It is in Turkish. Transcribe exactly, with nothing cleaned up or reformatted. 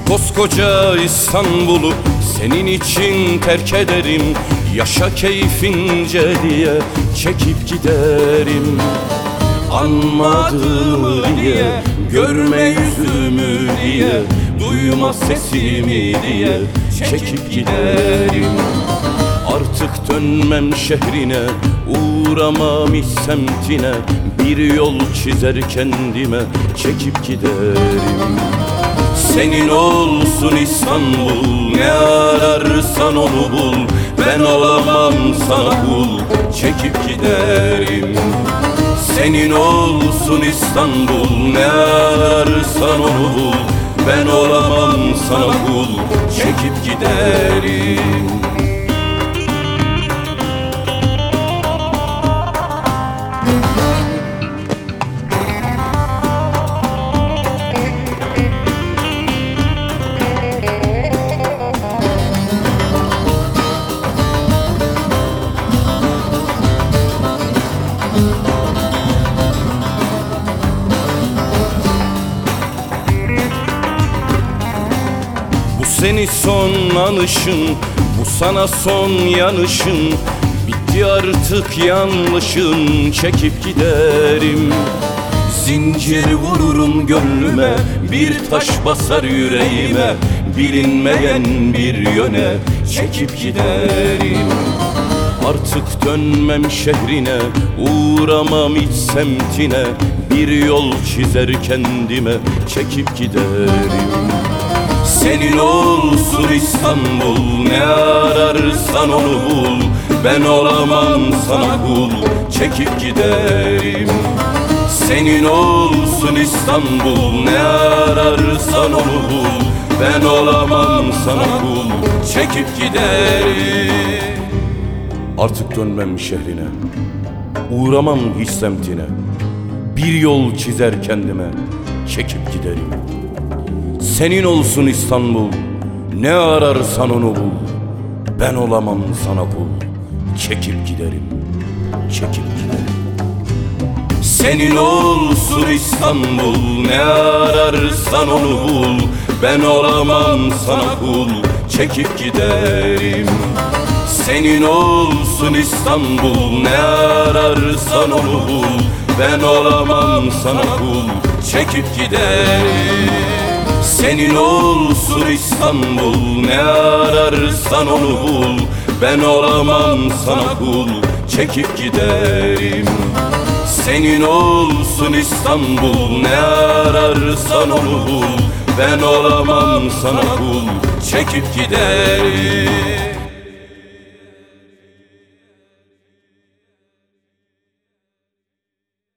Koskoca İstanbul'u senin için terk ederim. Yaşa keyfince diye çekip giderim. Anmadığımı diye, görme yüzümü diye, duyma sesimi diye çekip giderim. Artık dönmem şehrine, uğramam hiç semtine, bir yol çizer kendime çekip giderim. Senin olsun İstanbul, ne ararsan onu bul, ben olamam sana kul, çekip giderim. Senin olsun İstanbul, ne ararsan onu bul, ben olamam sana kul, çekip giderim. Seni son anışın, bu sana son yanışın. Bitti artık yanlışın, çekip giderim. Zincir vururum gönlüme, bir taş basar yüreğime, bilinmeyen bir yöne çekip giderim. Artık dönmem şehrine, uğramam hiç semtine, bir yol çizer kendime çekip giderim. Senin olsun İstanbul, ne ararsan onu bul, ben olamam sana kul, çekip giderim. Senin olsun İstanbul, ne ararsan onu bul, ben olamam sana kul, çekip giderim. Artık dönmem şehrine, uğramam hiç semtine, bir yol çizer kendime çekip giderim. Senin olsun İstanbul, ne ararsan onu bul, ben olamam sana kul, çekip giderim, çekip giderim. Senin olsun İstanbul, ne ararsan onu bul, ben olamam sana kul, çekip giderim. Senin olsun İstanbul, ne ararsan onu bul, ben olamam sana kul, çekip giderim. Senin olsun İstanbul, ne ararsan onu bul, ben olamam sana kul, çekip giderim. Senin olsun İstanbul, ne ararsan onu bul, ben olamam sana kul, çekip giderim.